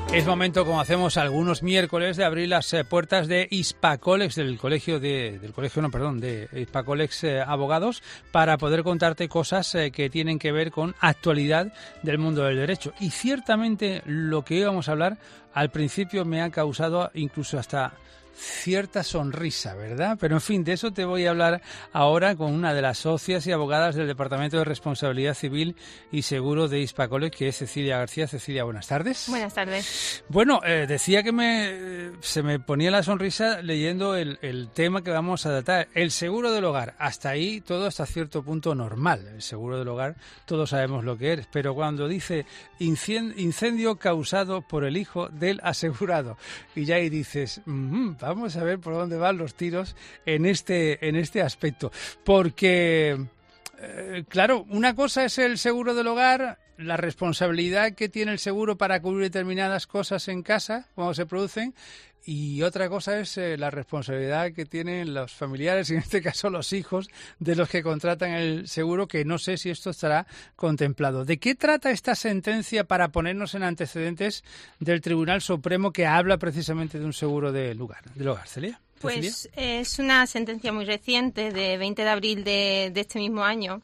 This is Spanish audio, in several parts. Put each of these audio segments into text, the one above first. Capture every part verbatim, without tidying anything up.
Es momento, como hacemos algunos miércoles, de abrir las eh, puertas de Hispacolex, del colegio de, del colegio, no, perdón, de Hispacolex eh, Abogados, para poder contarte cosas eh, que tienen que ver con actualidad del mundo del derecho. Y ciertamente lo que íbamos a hablar al principio me ha causado incluso hasta cierta sonrisa, ¿verdad? Pero en fin, de eso te voy a hablar ahora con una de las socias y abogadas del Departamento de Responsabilidad Civil y Seguro de Hispacolex, que es Cecilia García. Cecilia, buenas tardes. Buenas tardes. Bueno, eh, decía que me se me ponía la sonrisa leyendo el, el tema que vamos a tratar, el seguro del hogar. Hasta ahí todo hasta cierto punto normal. El seguro del hogar, todos sabemos lo que es, pero cuando dice incendio causado por el hijo del asegurado, y ya ahí dices, mmm, vamos a ver por dónde van los tiros en este, en este aspecto. Porque, eh, claro, una cosa es el seguro del hogar, la responsabilidad que tiene el seguro para cubrir determinadas cosas en casa cuando se producen, y otra cosa es eh, la responsabilidad que tienen los familiares, y en este caso los hijos de los que contratan el seguro, que no sé si esto estará contemplado. ¿De qué trata esta sentencia para ponernos en antecedentes del Tribunal Supremo, que habla precisamente de un seguro del hogar, del hogar, Celia? Pues es una sentencia muy reciente, de veinte de abril de, de este mismo año.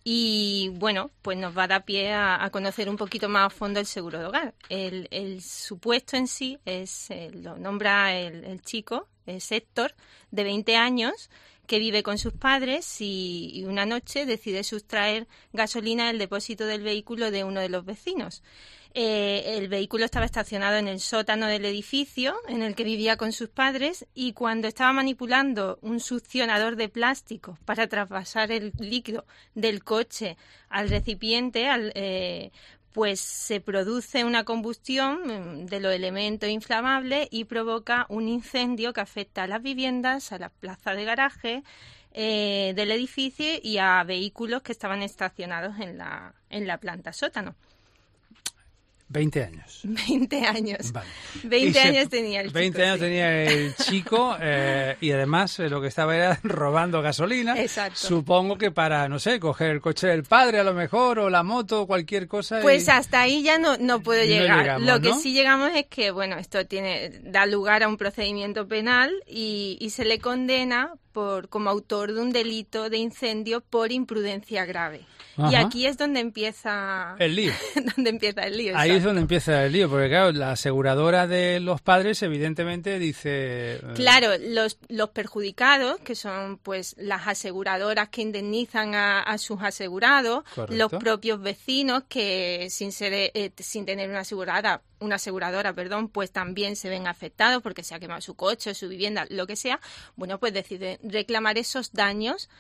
Y bueno, pues nos va a dar pie a, a conocer un poquito más a fondo el seguro de hogar. El, el supuesto en sí es, eh, lo nombra el, el chico, es Héctor, de veinte años, que vive con sus padres y, y una noche decide sustraer gasolina del depósito del vehículo de uno de los vecinos. Eh, el vehículo estaba estacionado en el sótano del edificio en el que vivía con sus padres, y cuando estaba manipulando un succionador de plástico para traspasar el líquido del coche al recipiente, al, eh, pues se produce una combustión de los elementos inflamables y provoca un incendio que afecta a las viviendas, a la plaza de garaje eh, del edificio y a vehículos que estaban estacionados en la, en la planta sótano. veinte años. veinte años. Vale. veinte se, años tenía el chico. veinte años sí. tenía el chico eh, y además eh, lo que estaba era robando gasolina. Exacto. Supongo que para, no sé, coger el coche del padre a lo mejor, o la moto, o cualquier cosa. Pues y... hasta ahí ya no, no puedo llegar. No llegamos, lo que ¿no? sí llegamos es que, bueno, esto tiene da lugar a un procedimiento penal y, y se le condena por como autor de un delito de incendio por imprudencia grave. Ajá. Y aquí es donde empieza el lío. donde empieza el lío. Ahí exacto. es donde empieza el lío, porque claro, la aseguradora de los padres evidentemente dice... Eh... Claro, los, los perjudicados, que son pues las aseguradoras que indemnizan a, a sus asegurados, Correcto. Los propios vecinos que sin ser eh, sin tener una asegurada, una aseguradora, perdón, pues también se ven afectados porque se ha quemado su coche, su vivienda, lo que sea, bueno, pues deciden reclamar esos daños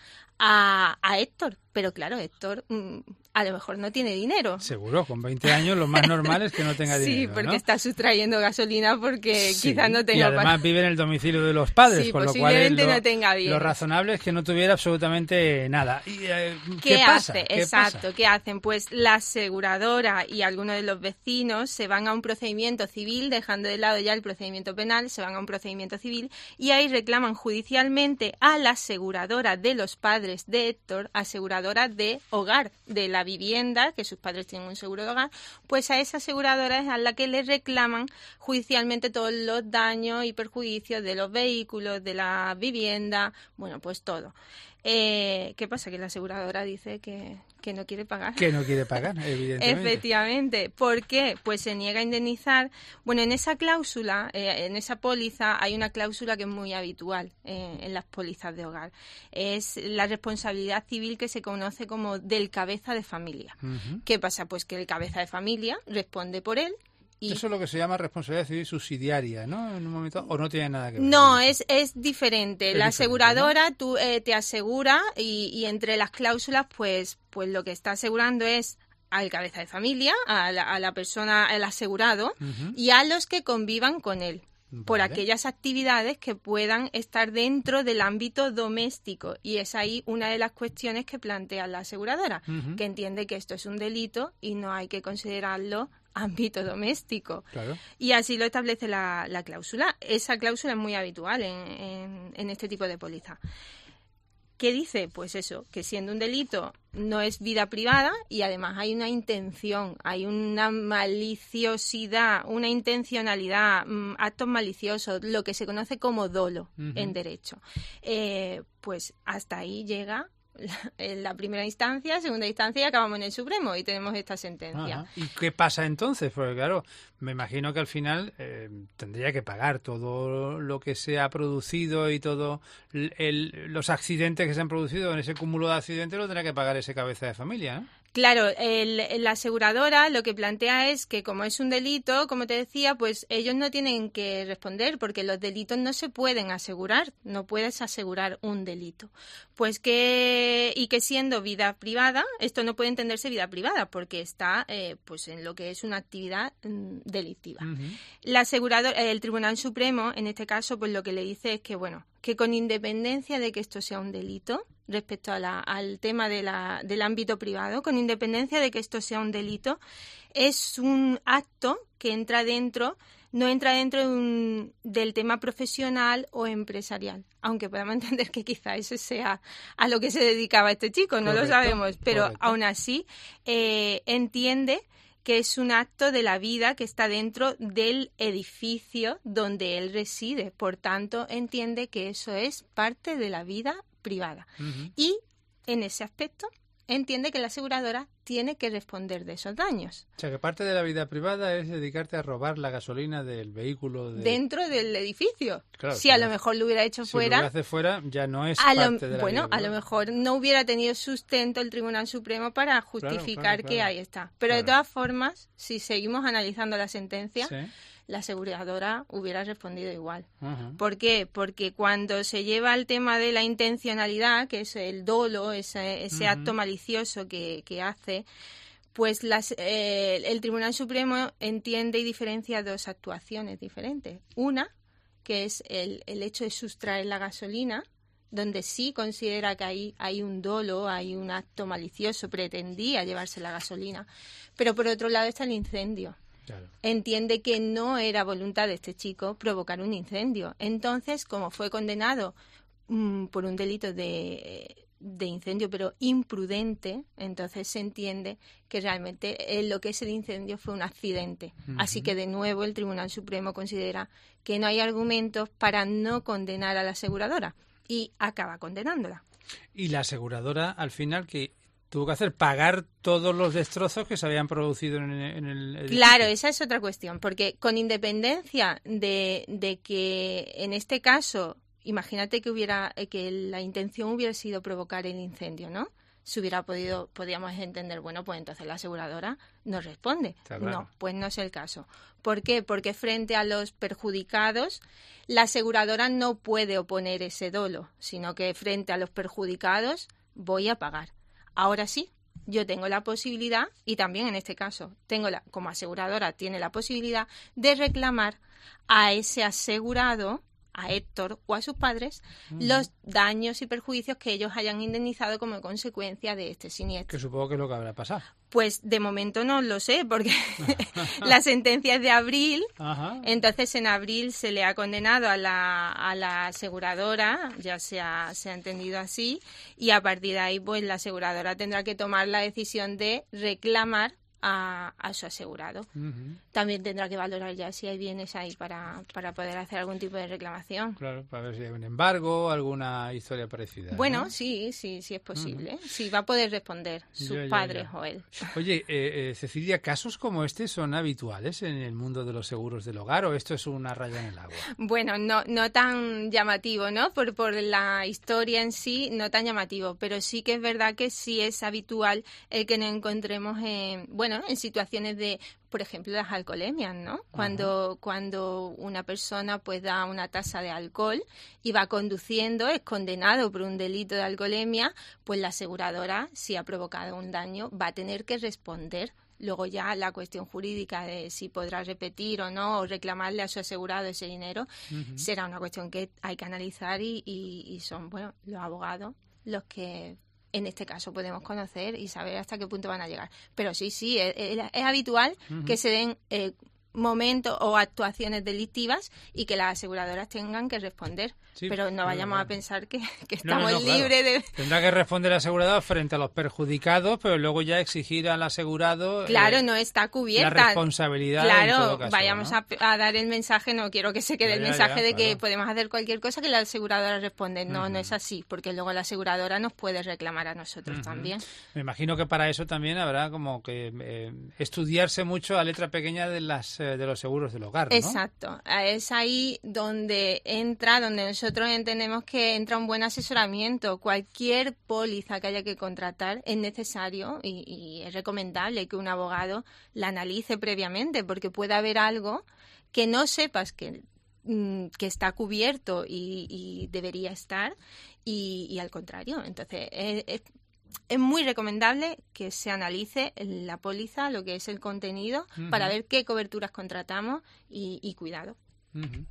a, a Héctor. Pero claro, Héctor mmm, a lo mejor no tiene dinero. Seguro, con veinte años lo más normal es que no tenga dinero. Sí, porque ¿no? está sustrayendo gasolina porque sí, quizás no tenga... Y además para... vive en el domicilio de los padres, sí, con lo cual posiblemente lo, no tenga bienes. Lo razonable es que no tuviera absolutamente nada. ¿Y, eh, ¿Qué, ¿qué pasa? hace? ¿Qué Exacto, pasa? ¿qué hacen? Pues la aseguradora y algunos de los vecinos se van a un procedimiento civil, dejando de lado ya el procedimiento penal, se van a un procedimiento civil y ahí reclaman judicialmente a la aseguradora de los padres de Héctor, aseguradora de hogar, de la vivienda, que sus padres tienen un seguro de hogar, pues a esa aseguradora es a la que le reclaman judicialmente todos los daños y perjuicios de los vehículos, de la vivienda, bueno, pues todo. Eh, ¿Qué pasa? Que la aseguradora dice que, que no quiere pagar. Que no quiere pagar, evidentemente. Efectivamente. ¿Por qué? Pues se niega a indemnizar. Bueno, en esa cláusula, eh, en esa póliza, hay una cláusula que es muy habitual eh, en las pólizas de hogar. Es la responsabilidad civil que se conoce como del cabeza de familia. Uh-huh. ¿Qué pasa? Pues que el cabeza de familia responde por él. Y eso es lo que se llama responsabilidad civil subsidiaria, ¿no? En un momento, o no tiene nada que ver. No, es, es diferente. Es la diferente, aseguradora ¿no? tú eh, te asegura y, y entre las cláusulas, pues, pues lo que está asegurando es al cabeza de familia, a la, a la persona, al asegurado, uh-huh. y a los que convivan con él. Vale. Por aquellas actividades que puedan estar dentro del ámbito doméstico. Y es ahí una de las cuestiones que plantea la aseguradora, uh-huh. que entiende que esto es un delito y no hay que considerarlo ámbito doméstico. Claro. Y así lo establece la, la cláusula. Esa cláusula es muy habitual en, en, en este tipo de póliza. ¿Qué dice? Pues eso, que siendo un delito no es vida privada y además hay una intención, hay una maliciosidad, una intencionalidad, mmm, actos maliciosos, lo que se conoce como dolo uh-huh. en derecho. Eh, pues hasta ahí llega la, en la primera instancia, segunda instancia y acabamos en el Supremo y tenemos esta sentencia. Ajá. ¿Y qué pasa entonces? Porque claro, me imagino que al final eh, tendría que pagar todo lo que se ha producido y todos los accidentes que se han producido en ese cúmulo de accidentes lo tendrá que pagar ese cabeza de familia, ¿no? Claro, el, la aseguradora lo que plantea es que como es un delito, como te decía, pues ellos no tienen que responder porque los delitos no se pueden asegurar, no puedes asegurar un delito. Pues que, y que siendo vida privada, esto no puede entenderse vida privada porque está eh, pues en lo que es una actividad mm, delictiva. Uh-huh. La aseguradora, el Tribunal Supremo, en este caso, pues lo que le dice es que, bueno, que con independencia de que esto sea un delito, respecto a la, al tema de la, del ámbito privado, con independencia de que esto sea un delito, es un acto que entra dentro, no entra dentro de un, del tema profesional o empresarial, aunque podamos entender que quizá eso sea a lo que se dedicaba este chico, no correcto, lo sabemos, pero correcto. Aún así eh, entiende que es un acto de la vida que está dentro del edificio donde él reside. Por tanto, entiende que eso es parte de la vida privada. Uh-huh. Y, en ese aspecto, entiende que la aseguradora tiene que responder de esos daños. O sea, que parte de la vida privada es dedicarte a robar la gasolina del vehículo. De... Dentro del edificio. Claro, si a lo mejor lo hubiera hecho si fuera... Si lo hace fuera, ya no es a parte lo, de la Bueno, vida a lo mejor no hubiera tenido sustento el Tribunal Supremo para justificar claro, claro, claro. que ahí está. Pero claro. de todas formas, si seguimos analizando la sentencia... ¿Sí? La aseguradora hubiera respondido igual. Uh-huh. ¿Por qué? Porque cuando se lleva el tema de la intencionalidad, que es el dolo, ese, ese uh-huh. acto malicioso que, que hace, pues las, eh, el Tribunal Supremo entiende y diferencia dos actuaciones diferentes. Una, que es el, el hecho de sustraer la gasolina, donde sí considera que ahí hay un dolo, hay un acto malicioso, pretendía llevarse la gasolina. Pero por otro lado está el incendio. Claro. Entiende que no era voluntad de este chico provocar un incendio. Entonces, como fue condenado mmm, por un delito de, de incendio, pero imprudente, entonces se entiende que realmente lo que es el incendio fue un accidente. Uh-huh. Así que, de nuevo, el Tribunal Supremo considera que no hay argumentos para no condenar a la aseguradora y acaba condenándola. Y la aseguradora, al final, que... tuvo que hacer pagar todos los destrozos que se habían producido en el, en el edificio. Claro, esa es otra cuestión, porque con independencia de, de que en este caso, imagínate que hubiera que la intención hubiera sido provocar el incendio, ¿no? Se hubiera podido, podríamos entender, bueno, pues entonces la aseguradora no responde. Claro. No, pues no es el caso. ¿Por qué? Porque frente a los perjudicados, la aseguradora no puede oponer ese dolo, sino que frente a los perjudicados voy a pagar. Ahora sí, yo tengo la posibilidad, y también en este caso, tengo la, como aseguradora, tiene la posibilidad de reclamar a ese asegurado, a Héctor o a sus padres, uh-huh. los daños y perjuicios que ellos hayan indemnizado como consecuencia de este siniestro. Que supongo que es lo que habrá pasado. Pues de momento no lo sé, porque la sentencia es de abril, Ajá. entonces en abril se le ha condenado a la, a la aseguradora, ya se ha, se ha entendido así, y a partir de ahí pues la aseguradora tendrá que tomar la decisión de reclamar a, a su asegurado. Uh-huh. También tendrá que valorar ya si hay bienes ahí para, para poder hacer algún tipo de reclamación. Claro, para ver si hay un embargo, alguna historia parecida. Bueno, ¿no? sí, sí, sí es posible. Uh-huh. Sí, va a poder responder sus ya, padres ya, ya. o él. Oye, eh, eh, Cecilia, ¿casos como este son habituales en el mundo de los seguros del hogar o esto es una raya en el agua? Bueno, no, no tan llamativo, ¿no? Por, por la historia en sí, no tan llamativo, pero sí que es verdad que sí es habitual el que nos encontremos en, bueno, en situaciones de, por ejemplo, las alcoholemias, ¿no? Cuando, cuando una persona pues da una tasa de alcohol y va conduciendo, es condenado por un delito de alcoholemia, pues la aseguradora, si ha provocado un daño, va a tener que responder. Luego ya la cuestión jurídica de si podrá repetir o no, o reclamarle a su asegurado ese dinero, uh-huh. será una cuestión que hay que analizar y, y, y son, bueno, los abogados los que en este caso podemos conocer y saber hasta qué punto van a llegar. Pero sí, sí, es, es, es habitual uh-huh. que se den eh, momentos o actuaciones delictivas y que las aseguradoras tengan que responder. Sí, pero no vayamos claro. a pensar que, que estamos no, no, no, libres claro. de... Tendrá que responder el asegurado frente a los perjudicados, pero luego ya exigir al asegurado... Claro, eh, no está cubierta. La responsabilidad Claro, en todo caso, vayamos ¿no? a, a dar el mensaje, no quiero que se quede ya, el mensaje ya, ya, de que claro. podemos hacer cualquier cosa que la aseguradora responde. No, uh-huh. no es así, porque luego la aseguradora nos puede reclamar a nosotros uh-huh. también. Me imagino que para eso también habrá como que eh, estudiarse mucho la letra pequeña de, las, eh, de los seguros del hogar, ¿no? Exacto, es ahí donde entra, donde nosotros entendemos que entra un buen asesoramiento. Cualquier póliza que haya que contratar es necesario y, y es recomendable que un abogado la analice previamente, porque puede haber algo que no sepas que, que está cubierto y, y debería estar y, y al contrario. Entonces, es, es, es muy recomendable que se analice la póliza, lo que es el contenido, uh-huh. para ver qué coberturas contratamos y, y cuidado. Uh-huh.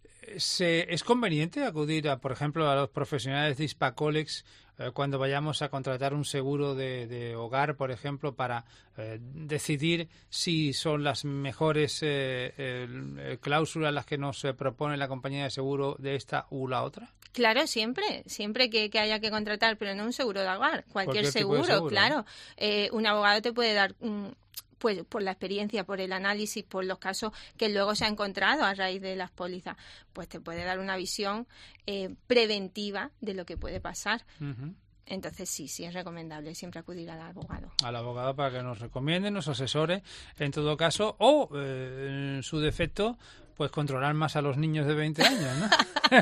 ¿Se, ¿Es conveniente acudir, a, por ejemplo, a los profesionales de Hispacolex eh, cuando vayamos a contratar un seguro de, de hogar, por ejemplo, para eh, decidir si son las mejores eh, eh, cláusulas las que nos eh, propone la compañía de seguro de esta u la otra? Claro, siempre, siempre que, que haya que contratar, pero no un seguro de hogar, cualquier seguro, seguro, claro. Eh, un abogado te puede dar... un pues por la experiencia, por el análisis, por los casos que luego se ha encontrado a raíz de las pólizas, pues te puede dar una visión eh, preventiva de lo que puede pasar. Uh-huh. Entonces sí, sí es recomendable siempre acudir al abogado. Al abogado para que nos recomiende, nos asesore en todo caso, o eh, en su defecto, pues controlar más a los niños de veinte años, ¿no?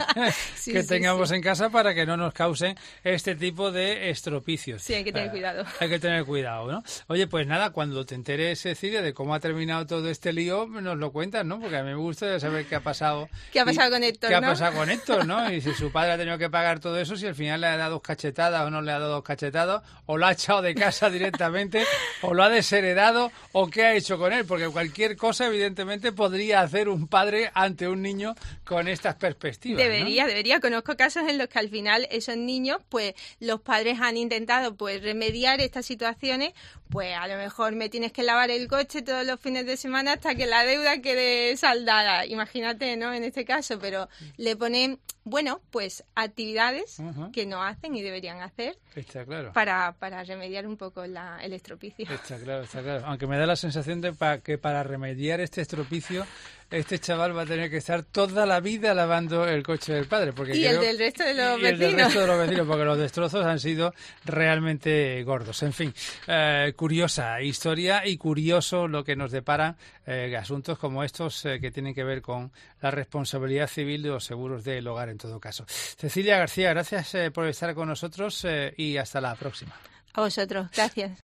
sí, que sí, tengamos sí. en casa para que no nos causen este tipo de estropicios. Sí, hay que tener eh, cuidado. Hay que tener cuidado, ¿no? Oye, pues nada, cuando te enteres, Cecilia, de cómo ha terminado todo este lío, nos lo cuentas, ¿no? Porque a mí me gusta saber qué ha pasado. ¿Qué ha pasado y, con Héctor, ¿Qué ¿no? ha pasado con Héctor, ¿no? Y si su padre ha tenido que pagar todo eso, si al final le ha dado dos cachetadas o no le ha dado dos cachetadas, o lo ha echado de casa directamente, o lo ha desheredado, o qué ha hecho con él. Porque cualquier cosa, evidentemente, podría hacer un padre ante un niño con estas perspectivas. Debería, ¿no? debería. Conozco casos en los que al final esos niños, pues los padres han intentado pues remediar estas situaciones, pues a lo mejor me tienes que lavar el coche todos los fines de semana hasta que la deuda quede saldada. Imagínate, ¿no? En este caso, pero le ponen, bueno, pues actividades uh-huh. que no hacen y deberían hacer. Está claro. para, para remediar un poco la, el estropicio. Está claro, está claro. Aunque me da la sensación de pa, que para remediar este estropicio este chaval va a tener que estar toda la vida lavando el coche del padre. Porque y creo, el del resto de los y vecinos. el del resto de los vecinos, porque los destrozos han sido realmente gordos. En fin, eh, curiosa historia y curioso lo que nos deparan eh, asuntos como estos eh, que tienen que ver con la responsabilidad civil de los seguros del hogar en todo caso. Cecilia García, gracias eh, por estar con nosotros eh, y hasta la próxima. A vosotros, gracias.